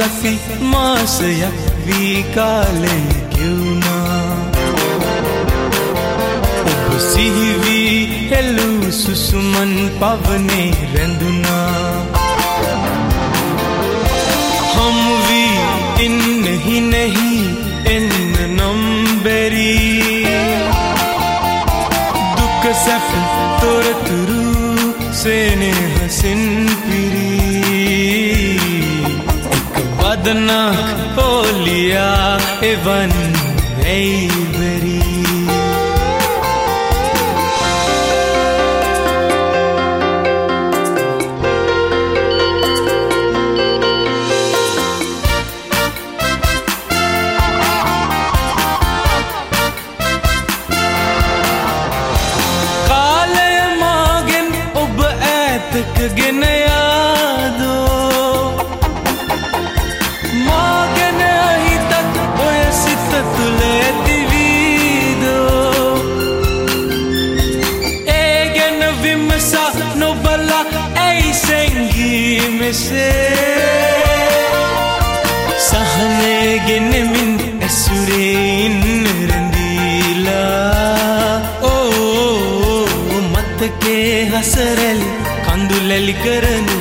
සති මාසයක් වී කාලය ගෙවුණා. ඔබ සිහිවී හෙළූ සුසුමන් පවනේ රැඳුණා. හමු වී ඉන්නෙහි නැහි එන්න නම් බැරි. දුක සැප තොරතුරු සෙනෙහසින් පිරී. එක වදනක් ඕලියා එවන් ඇයි බැරි. ගෙන යාදෝ මාගෙන හිතත් ඔය සිත තුළ ඇතිවීදෝ. ඒ ගැන විමසා නොබලා ඇයි සැංගී මෙසේ. සහනය ගෙනෙමින් ඇසුරේ ඉන්න රැඳීලා. මතකේ හසරැලි කඳුලැලි කරනු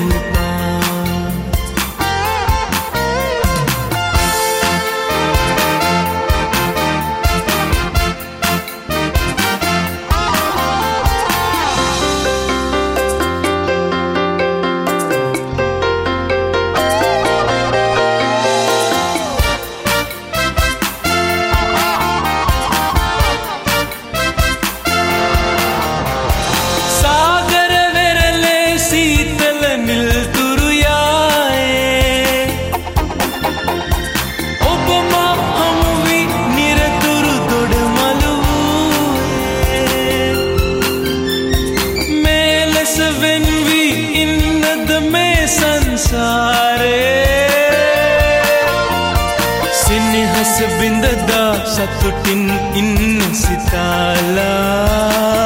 සිනහස බිඳදා සතුටින් ඉන්න සිතාලා.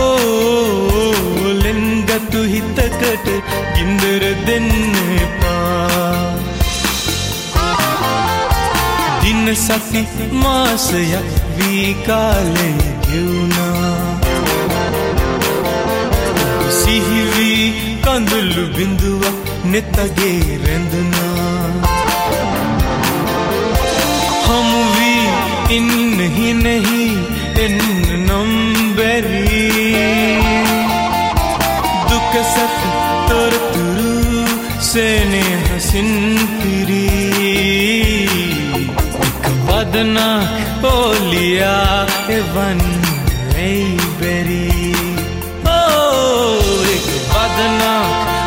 ලෙන්ගතු හිතකට ගින්දර දෙන්න එපා. දින සති මාසයක් වී කාලය ගෙවුණා. සිහිවී කඳුළු බිඳුවක් නෙතගේ රැඳුණා. හමු වී ඉන්නෙහි නැහි එන්න නම් බැරි. දුක සැප තොරතුරු සෙනෙහසින් පිරී. එක වදනක් ඕලියා එවන් ඇයි බැරි. එක වදනක්